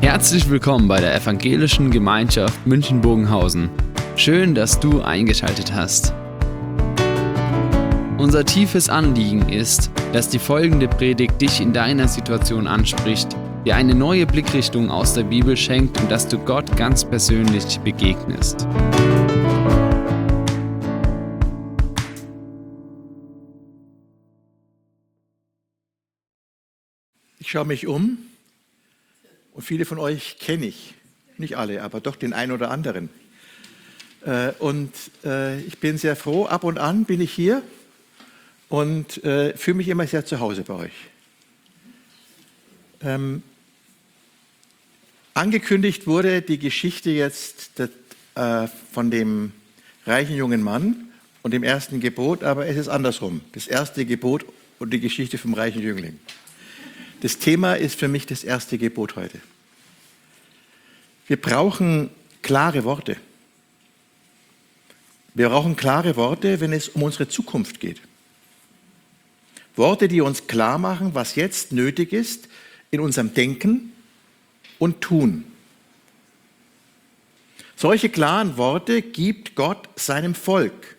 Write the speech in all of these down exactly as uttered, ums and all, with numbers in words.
Herzlich willkommen bei der Evangelischen Gemeinschaft München-Bogenhausen. Schön, dass du eingeschaltet hast. Unser tiefes Anliegen ist, dass die folgende Predigt dich in deiner Situation anspricht, dir eine neue Blickrichtung aus der Bibel schenkt und dass du Gott ganz persönlich begegnest. Ich schaue mich um und viele von euch kenne ich. Nicht alle, aber doch den einen oder anderen. Und ich bin sehr froh, ab und an bin ich hier und fühle mich immer sehr zu Hause bei euch. Ähm, angekündigt wurde die Geschichte jetzt äh, von dem reichen jungen Mann und dem ersten Gebot, aber es ist andersrum. Das erste Gebot und die Geschichte vom reichen Jüngling. Das Thema ist für mich das erste Gebot heute. Wir brauchen klare Worte. Wir brauchen klare Worte, wenn es um unsere Zukunft geht. Worte, die uns klar machen, was jetzt nötig ist in unserem Denken und Tun. Solche klaren Worte gibt Gott seinem Volk.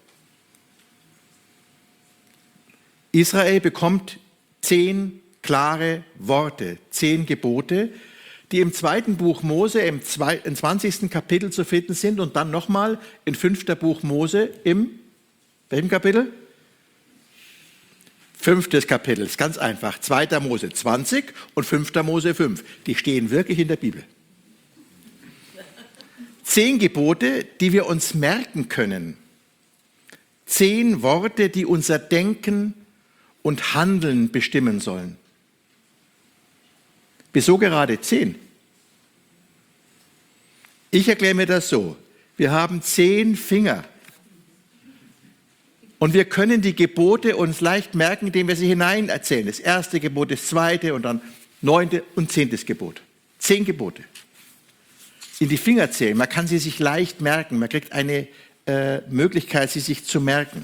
Israel bekommt zehn klare Worte, zehn Gebote, die im zweiten Buch Mose im zwanzigsten Kapitel zu finden sind und dann nochmal im fünften Buch Mose im, welchem Kapitel? Fünftes Kapitel, ist ganz einfach. zweiter Mose zwanzig und fünfter Mose fünf. Die stehen wirklich in der Bibel. Zehn Gebote, die wir uns merken können. Zehn Worte, die unser Denken und Handeln bestimmen sollen. Wieso gerade zehn? Ich erkläre mir das so. Wir haben zehn Finger. Und wir können die Gebote uns leicht merken, indem wir sie hinein erzählen. Das erste Gebot, das zweite und dann neunte und zehntes Gebot. Zehn Gebote. In die Finger zählen. Man kann sie sich leicht merken. Man kriegt eine äh, Möglichkeit, sie sich zu merken.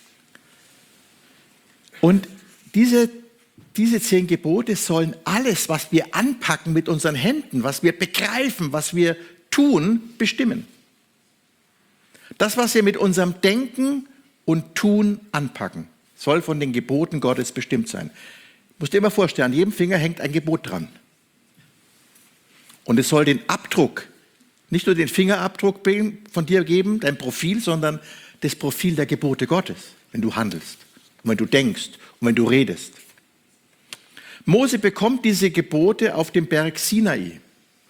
Und diese Diese zehn Gebote sollen alles, was wir anpacken mit unseren Händen, was wir begreifen, was wir tun, bestimmen. Das, was wir mit unserem Denken und Tun anpacken, soll von den Geboten Gottes bestimmt sein. Du musst dir immer vorstellen, an jedem Finger hängt ein Gebot dran. Und es soll den Abdruck, nicht nur den Fingerabdruck von dir geben, dein Profil, sondern das Profil der Gebote Gottes, wenn du handelst und wenn du denkst und wenn du redest. Mose bekommt diese Gebote auf dem Berg Sinai.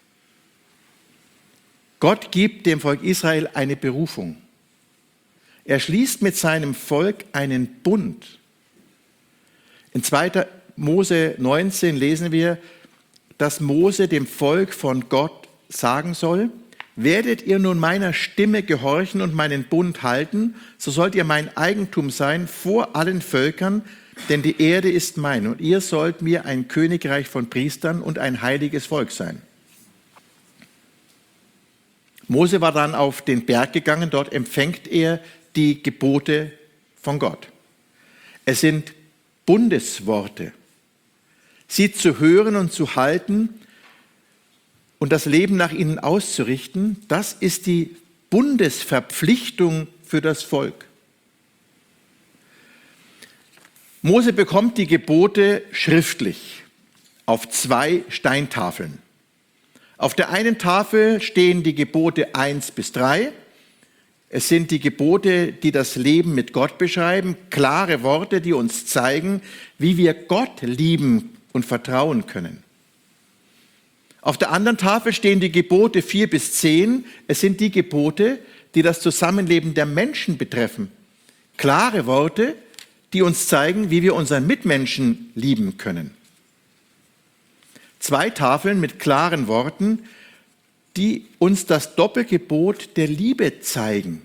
Gott gibt dem Volk Israel eine Berufung. Er schließt mit seinem Volk einen Bund. In zweiter Mose neunzehn lesen wir, dass Mose dem Volk von Gott sagen soll: Werdet ihr nun meiner Stimme gehorchen und meinen Bund halten, so sollt ihr mein Eigentum sein vor allen Völkern, denn die Erde ist mein und ihr sollt mir ein Königreich von Priestern und ein heiliges Volk sein. Mose war dann auf den Berg gegangen, dort empfängt er die Gebote von Gott. Es sind Bundesworte. Sie zu hören und zu halten und das Leben nach ihnen auszurichten, das ist die Bundesverpflichtung für das Volk. Mose bekommt die Gebote schriftlich auf zwei Steintafeln. Auf der einen Tafel stehen die Gebote eins bis drei. Es sind die Gebote, die das Leben mit Gott beschreiben, klare Worte, die uns zeigen, wie wir Gott lieben und vertrauen können. Auf der anderen Tafel stehen die Gebote vier bis zehn. Es sind die Gebote, die das Zusammenleben der Menschen betreffen. Klare Worte, die uns zeigen, wie wir unseren Mitmenschen lieben können. Zwei Tafeln mit klaren Worten, die uns das Doppelgebot der Liebe zeigen.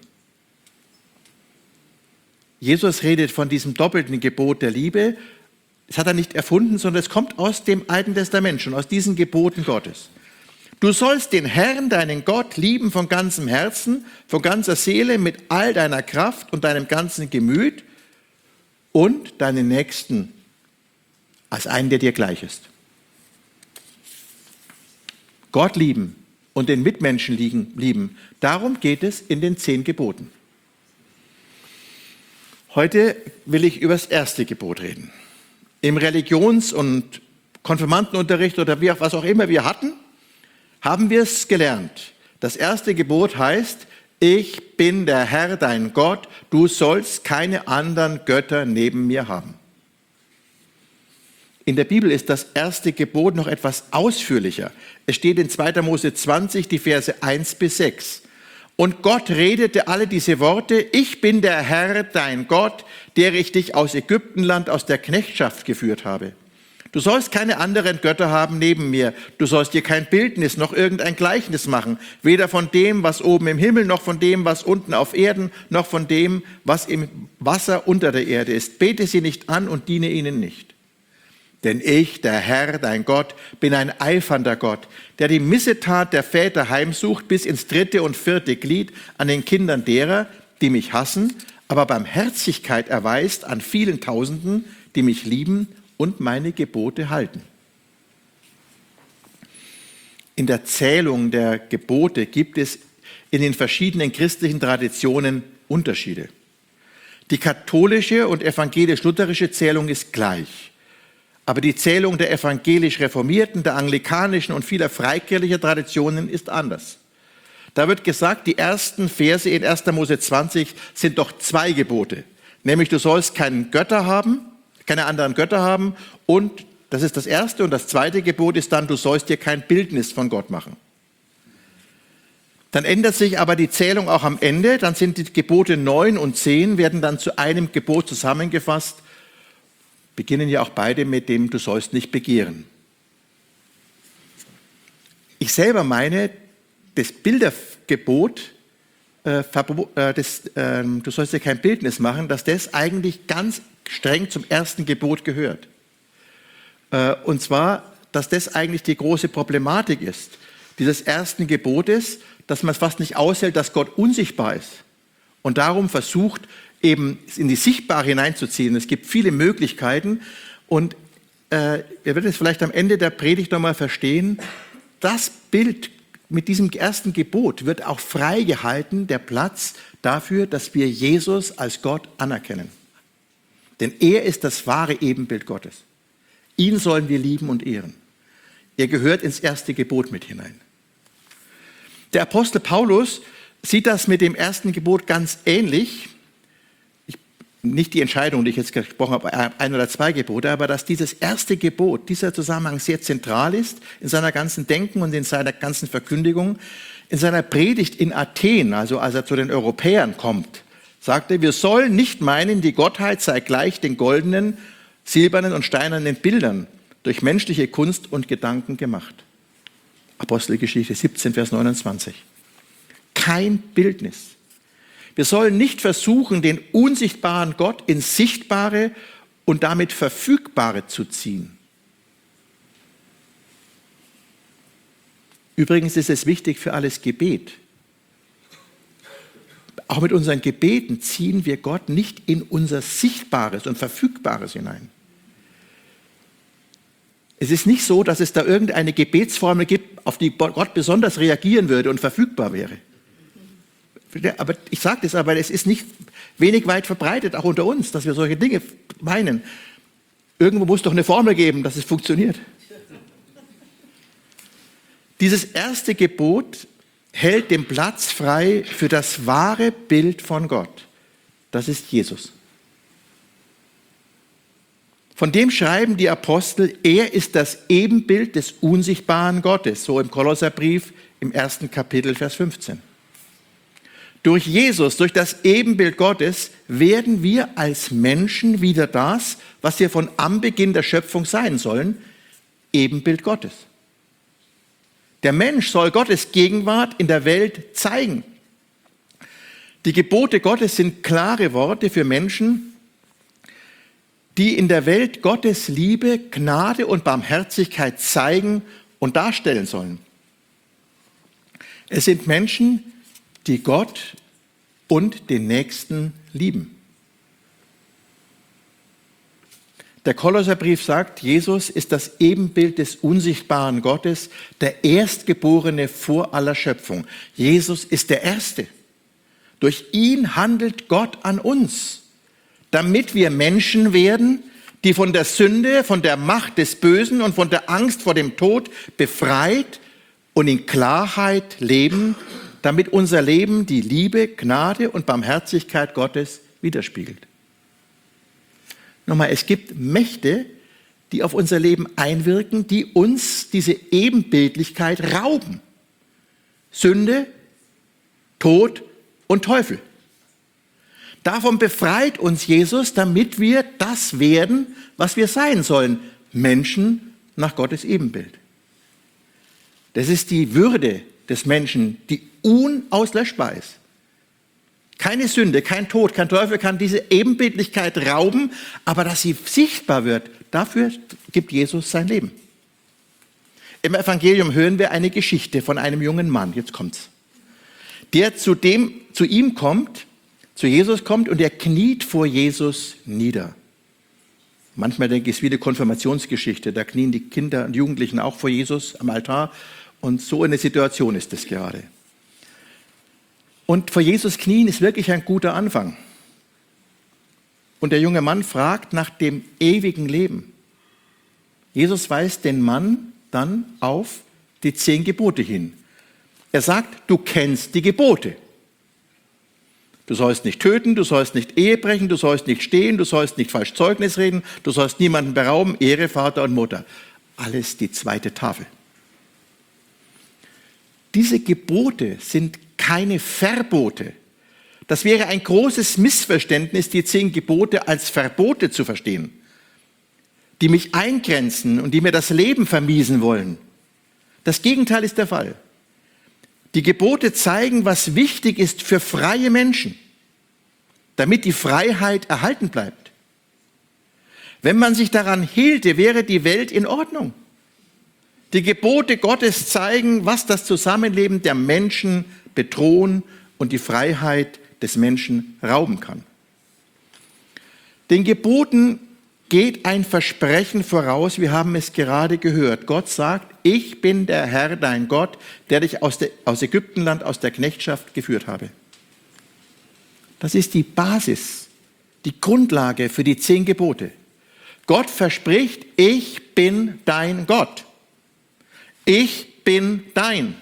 Jesus redet von diesem doppelten Gebot der Liebe. Das hat er nicht erfunden, sondern es kommt aus dem Alten Testament, schon aus diesen Geboten Gottes. Du sollst den Herrn, deinen Gott, lieben von ganzem Herzen, von ganzer Seele, mit all deiner Kraft und deinem ganzen Gemüt, und deinen Nächsten als einen, der dir gleich ist. Gott lieben und den Mitmenschen lieben. Darum geht es in den zehn Geboten. Heute will ich über das erste Gebot reden. Im Religions- und Konfirmandenunterricht oder wie auch, was auch immer wir hatten, haben wir es gelernt. Das erste Gebot heißt, ich bin der Herr, dein Gott, du sollst keine anderen Götter neben mir haben. In der Bibel ist das erste Gebot noch etwas ausführlicher. Es steht in zweiter Mose zwanzig, die Verse eins bis sechs. Und Gott redete alle diese Worte, ich bin der Herr, dein Gott, der ich dich aus Ägyptenland, aus der Knechtschaft geführt habe. Du sollst keine anderen Götter haben neben mir. Du sollst dir kein Bildnis noch irgendein Gleichnis machen. Weder von dem, was oben im Himmel, noch von dem, was unten auf Erden, noch von dem, was im Wasser unter der Erde ist. Bete sie nicht an und diene ihnen nicht. Denn ich, der Herr, dein Gott, bin ein eifernder Gott, der die Missetat der Väter heimsucht bis ins dritte und vierte Glied an den Kindern derer, die mich hassen, aber Barmherzigkeit erweist an vielen Tausenden, die mich lieben und meine Gebote halten. In der Zählung der Gebote gibt es in den verschiedenen christlichen Traditionen Unterschiede. Die katholische und evangelisch-lutherische Zählung ist gleich. Aber die Zählung der evangelisch-reformierten, der anglikanischen und vieler freikirchlicher Traditionen ist anders. Da wird gesagt, die ersten Verse in erster Mose zwanzig sind doch zwei Gebote. Nämlich, du sollst keinen Götter haben, keine anderen Götter haben und, das ist das erste, und das zweite Gebot ist dann, du sollst dir kein Bildnis von Gott machen. Dann ändert sich aber die Zählung auch am Ende, dann sind die Gebote neun und zehn, werden dann zu einem Gebot zusammengefasst, beginnen ja auch beide mit dem, du sollst nicht begehren. Ich selber meine, das Bildergebot, äh, äh, das, äh, du sollst dir kein Bildnis machen, dass das eigentlich ganz streng zum ersten Gebot gehört. Äh, und zwar, dass das eigentlich die große Problematik ist, dieses ersten Gebotes, dass man es fast nicht aushält, dass Gott unsichtbar ist. Und darum versucht, eben in die Sichtbare hineinzuziehen. Es gibt viele Möglichkeiten und äh, ihr werdet es vielleicht am Ende der Predigt nochmal verstehen, das Bild mit diesem ersten Gebot wird auch freigehalten, der Platz dafür, dass wir Jesus als Gott anerkennen. Denn er ist das wahre Ebenbild Gottes. Ihn sollen wir lieben und ehren. Er gehört ins erste Gebot mit hinein. Der Apostel Paulus sieht das mit dem ersten Gebot ganz ähnlich. Nicht die Entscheidung, die ich jetzt gesprochen habe, ein oder zwei Gebote, aber dass dieses erste Gebot, dieser Zusammenhang sehr zentral ist in seiner ganzen Denken und in seiner ganzen Verkündigung. In seiner Predigt in Athen, also als er zu den Europäern kommt, sagt er, wir sollen nicht meinen, die Gottheit sei gleich den goldenen, silbernen und steinernen Bildern durch menschliche Kunst und Gedanken gemacht. Apostelgeschichte siebzehn, Vers neunundzwanzig. Kein Bildnis. Wir sollen nicht versuchen, den unsichtbaren Gott ins Sichtbare und damit Verfügbare zu ziehen. Übrigens ist es wichtig für alles Gebet. Auch mit unseren Gebeten ziehen wir Gott nicht in unser Sichtbares und Verfügbares hinein. Es ist nicht so, dass es da irgendeine Gebetsformel gibt, auf die Gott besonders reagieren würde und verfügbar wäre. Aber ich sage das, aber es ist nicht wenig weit verbreitet, auch unter uns, dass wir solche Dinge meinen. Irgendwo muss doch eine Formel geben, dass es funktioniert. Dieses erste Gebot hält den Platz frei für das wahre Bild von Gott. Das ist Jesus. Von dem schreiben die Apostel, er ist das Ebenbild des unsichtbaren Gottes, so im Kolosserbrief im ersten Kapitel, Vers fünfzehn. Durch Jesus, durch das Ebenbild Gottes, werden wir als Menschen wieder das, was wir von Anbeginn der Schöpfung sein sollen, Ebenbild Gottes. Der Mensch soll Gottes Gegenwart in der Welt zeigen. Die Gebote Gottes sind klare Worte für Menschen, die in der Welt Gottes Liebe, Gnade und Barmherzigkeit zeigen und darstellen sollen. Es sind Menschen, die Gott und den Nächsten lieben. Der Kolosserbrief sagt, Jesus ist das Ebenbild des unsichtbaren Gottes, der Erstgeborene vor aller Schöpfung. Jesus ist der Erste. Durch ihn handelt Gott an uns, damit wir Menschen werden, die von der Sünde, von der Macht des Bösen und von der Angst vor dem Tod befreit und in Klarheit leben, damit unser Leben die Liebe, Gnade und Barmherzigkeit Gottes widerspiegelt. Nochmal, es gibt Mächte, die auf unser Leben einwirken, die uns diese Ebenbildlichkeit rauben. Sünde, Tod und Teufel. Davon befreit uns Jesus, damit wir das werden, was wir sein sollen. Menschen nach Gottes Ebenbild. Das ist die Würde des Menschen, die unauslöschbar ist. Keine Sünde, kein Tod, kein Teufel kann diese Ebenbildlichkeit rauben, aber dass sie sichtbar wird, dafür gibt Jesus sein Leben. Im Evangelium hören wir eine Geschichte von einem jungen Mann, jetzt kommt's, der zu, dem, zu ihm kommt, zu Jesus kommt und er kniet vor Jesus nieder. Manchmal denke ich, es ist wie eine Konfirmationsgeschichte, da knien die Kinder und Jugendlichen auch vor Jesus am Altar und so eine Situation ist es gerade. Und vor Jesus knien ist wirklich ein guter Anfang. Und der junge Mann fragt nach dem ewigen Leben. Jesus weist den Mann dann auf die zehn Gebote hin. Er sagt, du kennst die Gebote. Du sollst nicht töten, du sollst nicht Ehe brechen, du sollst nicht stehlen, du sollst nicht falsch Zeugnis reden, du sollst niemanden berauben, Ehre Vater und Mutter. Alles die zweite Tafel. Diese Gebote sind keine Verbote. Das wäre ein großes Missverständnis, die zehn Gebote als Verbote zu verstehen, die mich eingrenzen und die mir das Leben vermiesen wollen. Das Gegenteil ist der Fall. Die Gebote zeigen, was wichtig ist für freie Menschen, damit die Freiheit erhalten bleibt. Wenn man sich daran hielte, wäre die Welt in Ordnung. Die Gebote Gottes zeigen, was das Zusammenleben der Menschen bedrohen und die Freiheit des Menschen rauben kann. Den Geboten geht ein Versprechen voraus, wir haben es gerade gehört. Gott sagt, ich bin der Herr, dein Gott, der dich aus, der, aus Ägyptenland, aus der Knechtschaft geführt habe. Das ist die Basis, die Grundlage für die zehn Gebote. Gott verspricht, ich bin dein Gott. Ich bin dein.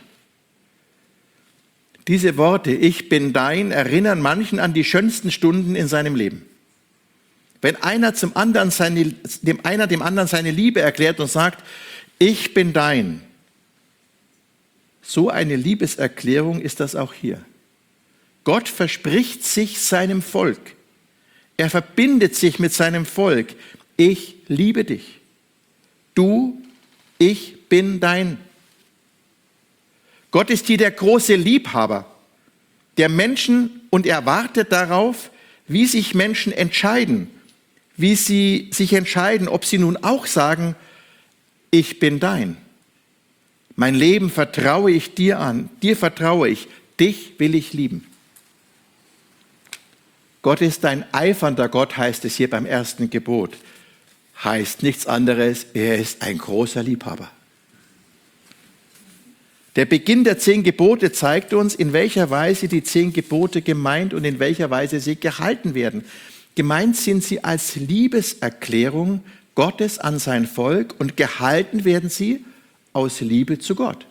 Diese Worte, ich bin dein, erinnern manchen an die schönsten Stunden in seinem Leben. Wenn einer zum anderen seine, dem einer dem anderen seine Liebe erklärt und sagt, ich bin dein. So eine Liebeserklärung ist das auch hier. Gott verspricht sich seinem Volk. Er verbindet sich mit seinem Volk. Ich liebe dich. Du, ich bin dein. Gott ist hier der große Liebhaber der Menschen und er wartet darauf, wie sich Menschen entscheiden, wie sie sich entscheiden, ob sie nun auch sagen, ich bin dein. Mein Leben vertraue ich dir an, dir vertraue ich, dich will ich lieben. Gott ist ein eifernder Gott, heißt es hier beim ersten Gebot. Heißt nichts anderes, er ist ein großer Liebhaber. Der Beginn der zehn Gebote zeigt uns, in welcher Weise die zehn Gebote gemeint und in welcher Weise sie gehalten werden. Gemeint sind sie als Liebeserklärung Gottes an sein Volk und gehalten werden sie aus Liebe zu Gott.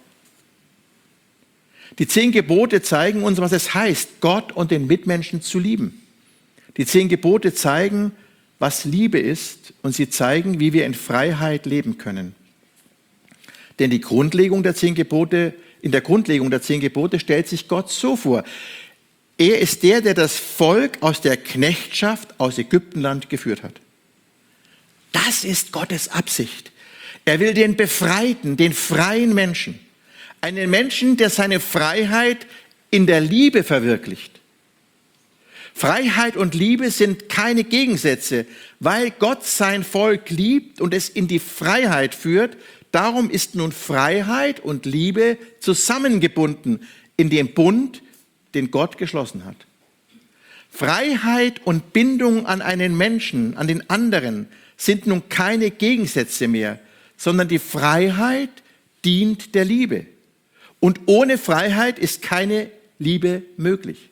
Die zehn Gebote zeigen uns, was es heißt, Gott und den Mitmenschen zu lieben. Die zehn Gebote zeigen, was Liebe ist und sie zeigen, wie wir in Freiheit leben können. Denn die Grundlegung der zehn Gebote, in der Grundlegung der zehn Gebote stellt sich Gott so vor. Er ist der, der das Volk aus der Knechtschaft aus Ägyptenland geführt hat. Das ist Gottes Absicht. Er will den Befreiten, den freien Menschen, einen Menschen, der seine Freiheit in der Liebe verwirklicht. Freiheit und Liebe sind keine Gegensätze, weil Gott sein Volk liebt und es in die Freiheit führt. Darum ist nun Freiheit und Liebe zusammengebunden in dem Bund, den Gott geschlossen hat. Freiheit und Bindung an einen Menschen, an den anderen, sind nun keine Gegensätze mehr, sondern die Freiheit dient der Liebe. Und ohne Freiheit ist keine Liebe möglich.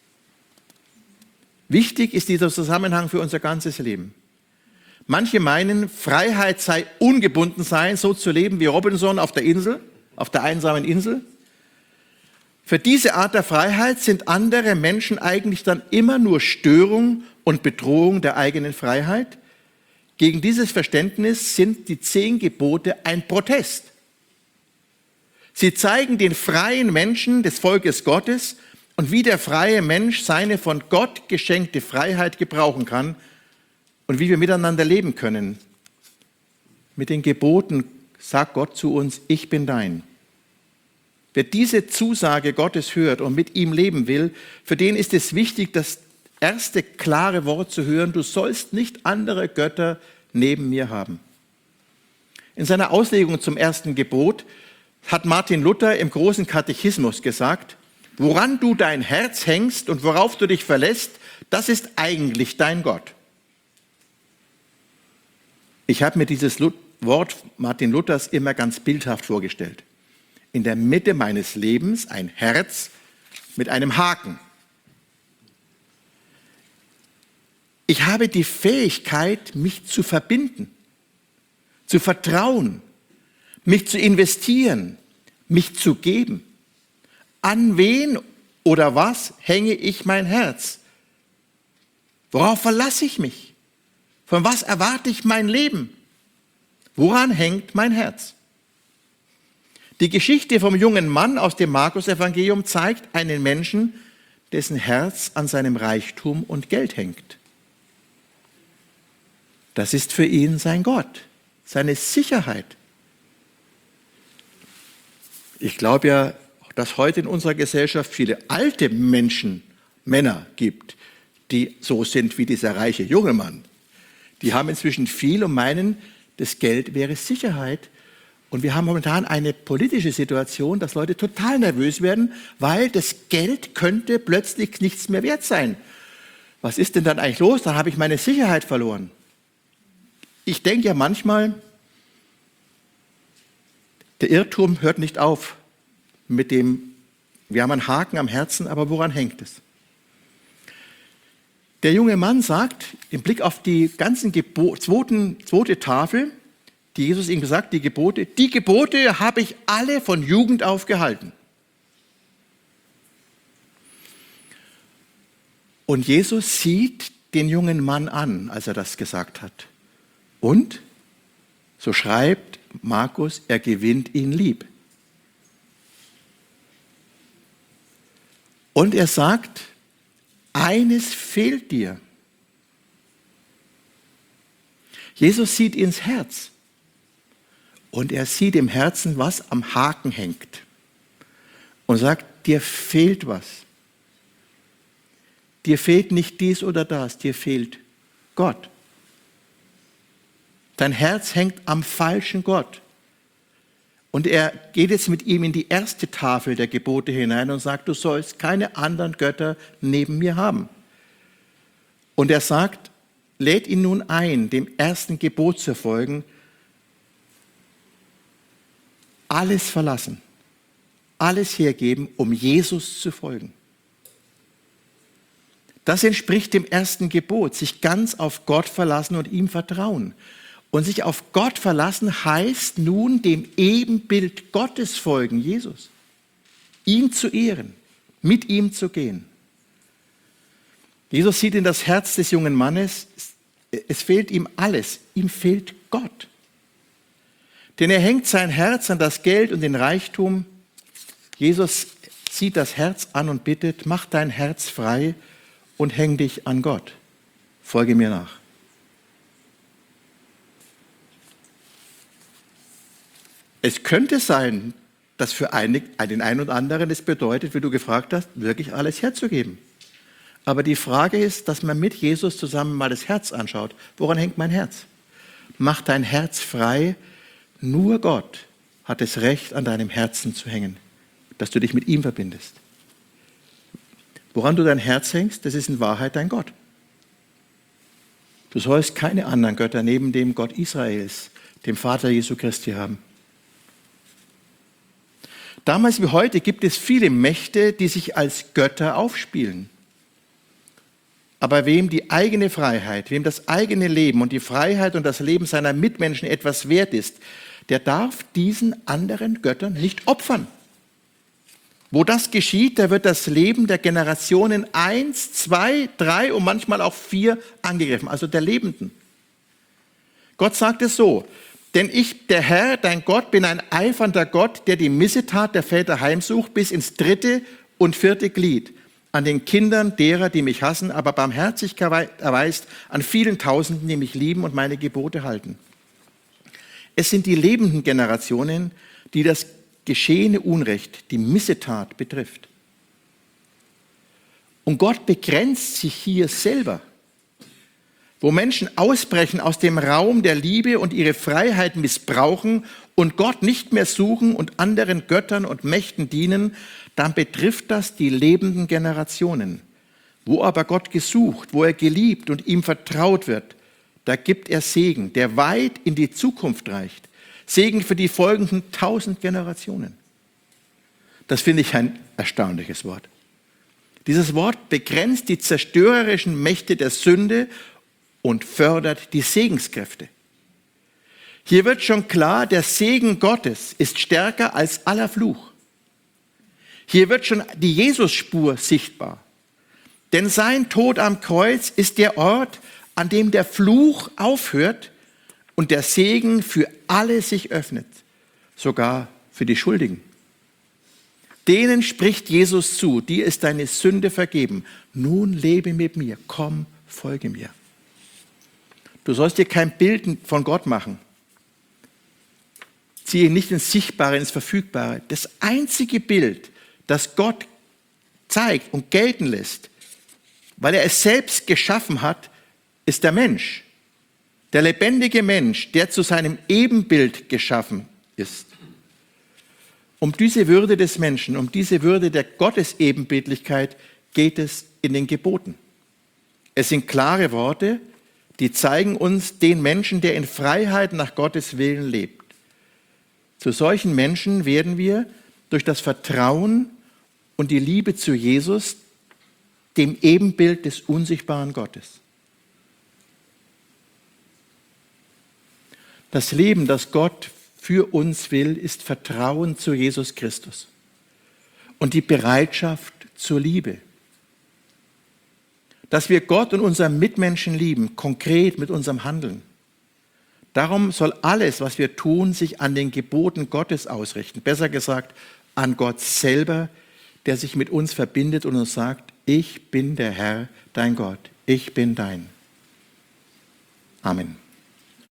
Wichtig ist dieser Zusammenhang für unser ganzes Leben. Manche meinen, Freiheit sei ungebunden sein, so zu leben wie Robinson auf der Insel, auf der einsamen Insel. Für diese Art der Freiheit sind andere Menschen eigentlich dann immer nur Störung und Bedrohung der eigenen Freiheit. Gegen dieses Verständnis sind die zehn Gebote ein Protest. Sie zeigen den freien Menschen des Volkes Gottes und wie der freie Mensch seine von Gott geschenkte Freiheit gebrauchen kann und wie wir miteinander leben können. Mit den Geboten sagt Gott zu uns, ich bin dein. Wer diese Zusage Gottes hört und mit ihm leben will, für den ist es wichtig, das erste klare Wort zu hören, du sollst nicht andere Götter neben mir haben. In seiner Auslegung zum ersten Gebot hat Martin Luther im großen Katechismus gesagt, woran du dein Herz hängst und worauf du dich verlässt, das ist eigentlich dein Gott. Ich habe mir dieses Wort Martin Luthers immer ganz bildhaft vorgestellt. In der Mitte meines Lebens ein Herz mit einem Haken. Ich habe die Fähigkeit, mich zu verbinden, zu vertrauen, mich zu investieren, mich zu geben. An wen oder was hänge ich mein Herz? Worauf verlasse ich mich? Von was erwarte ich mein Leben? Woran hängt mein Herz? Die Geschichte vom jungen Mann aus dem Markus-Evangelium zeigt einen Menschen, dessen Herz an seinem Reichtum und Geld hängt. Das ist für ihn sein Gott, seine Sicherheit. Ich glaube ja, dass heute in unserer Gesellschaft viele alte Menschen, Männer gibt, die so sind wie dieser reiche junge Mann. Die haben inzwischen viel und meinen, das Geld wäre Sicherheit. Und wir haben momentan eine politische Situation, dass Leute total nervös werden, weil das Geld könnte plötzlich nichts mehr wert sein. Was ist denn dann eigentlich los? Dann habe ich meine Sicherheit verloren. Ich denke ja manchmal, der Irrtum hört nicht auf mit dem, wir haben einen Haken am Herzen, aber woran hängt es? Der junge Mann sagt, im Blick auf die ganzen Gebo- zweiten, zweite Tafel, die Jesus ihm gesagt, die Gebote, die Gebote habe ich alle von Jugend auf gehalten. Und Jesus sieht den jungen Mann an, als er das gesagt hat. Und, so schreibt Markus, er gewinnt ihn lieb. Und er sagt, eines fehlt dir. Jesus sieht ins Herz. Und er sieht im Herzen, was am Haken hängt. Und sagt, dir fehlt was. Dir fehlt nicht dies oder das, dir fehlt Gott. Dein Herz hängt am falschen Gott. Und er geht jetzt mit ihm in die erste Tafel der Gebote hinein und sagt, du sollst keine anderen Götter neben mir haben. Und er sagt, lädt ihn nun ein, dem ersten Gebot zu folgen, alles verlassen, alles hergeben, um Jesus zu folgen. Das entspricht dem ersten Gebot, sich ganz auf Gott verlassen und ihm vertrauen. Und sich auf Gott verlassen heißt nun dem Ebenbild Gottes folgen, Jesus. Ihn zu ehren, mit ihm zu gehen. Jesus sieht in das Herz des jungen Mannes, es fehlt ihm alles, ihm fehlt Gott. Denn er hängt sein Herz an das Geld und den Reichtum. Jesus zieht das Herz an und bittet, mach dein Herz frei und häng dich an Gott. Folge mir nach. Es könnte sein, dass für einig, den einen oder anderen es bedeutet, wie du gefragt hast, wirklich alles herzugeben. Aber die Frage ist, dass man mit Jesus zusammen mal das Herz anschaut. Woran hängt mein Herz? Mach dein Herz frei. Nur Gott hat das Recht, an deinem Herzen zu hängen, dass du dich mit ihm verbindest. Woran du dein Herz hängst, das ist in Wahrheit dein Gott. Du sollst keine anderen Götter neben dem Gott Israels, dem Vater Jesu Christi, haben. Damals wie heute gibt es viele Mächte, die sich als Götter aufspielen. Aber wem die eigene Freiheit, wem das eigene Leben und die Freiheit und das Leben seiner Mitmenschen etwas wert ist, der darf diesen anderen Göttern nicht opfern. Wo das geschieht, da wird das Leben der Generationen eins, zwei, drei und manchmal auch vier angegriffen, also der Lebenden. Gott sagt es so: Denn ich, der Herr, dein Gott, bin ein eifernder Gott, der die Missetat der Väter heimsucht bis ins dritte und vierte Glied an den Kindern derer, die mich hassen, aber Barmherzigkeit erweist an vielen Tausenden, die mich lieben und meine Gebote halten. Es sind die lebenden Generationen, die das geschehene Unrecht, die Missetat betrifft. Und Gott begrenzt sich hier selber. Wo Menschen ausbrechen aus dem Raum der Liebe und ihre Freiheit missbrauchen und Gott nicht mehr suchen und anderen Göttern und Mächten dienen, dann betrifft das die lebenden Generationen. Wo aber Gott gesucht, wo er geliebt und ihm vertraut wird, da gibt er Segen, der weit in die Zukunft reicht. Segen für die folgenden tausend Generationen. Das finde ich ein erstaunliches Wort. Dieses Wort begrenzt die zerstörerischen Mächte der Sünde und fördert die Segenskräfte. Hier wird schon klar, der Segen Gottes ist stärker als aller Fluch. Hier wird schon die Jesusspur sichtbar. Denn sein Tod am Kreuz ist der Ort, an dem der Fluch aufhört und der Segen für alle sich öffnet, sogar für die Schuldigen. Denen spricht Jesus zu: Dir ist deine Sünde vergeben. Nun lebe mit mir. Komm, folge mir. Du sollst dir kein Bild von Gott machen. Ziehe nicht ins Sichtbare, ins Verfügbare. Das einzige Bild, das Gott zeigt und gelten lässt, weil er es selbst geschaffen hat, ist der Mensch. Der lebendige Mensch, der zu seinem Ebenbild geschaffen ist. Um diese Würde des Menschen, um diese Würde der Gottesebenbildlichkeit geht es in den Geboten. Es sind klare Worte, die zeigen uns den Menschen, der in Freiheit nach Gottes Willen lebt. Zu solchen Menschen werden wir durch das Vertrauen und die Liebe zu Jesus, dem Ebenbild des unsichtbaren Gottes. Das Leben, das Gott für uns will, ist Vertrauen zu Jesus Christus und die Bereitschaft zur Liebe. Dass wir Gott und unseren Mitmenschen lieben, konkret mit unserem Handeln. Darum soll alles, was wir tun, sich an den Geboten Gottes ausrichten. Besser gesagt, an Gott selber, der sich mit uns verbindet und uns sagt: Ich bin der Herr, dein Gott. Ich bin dein. Amen.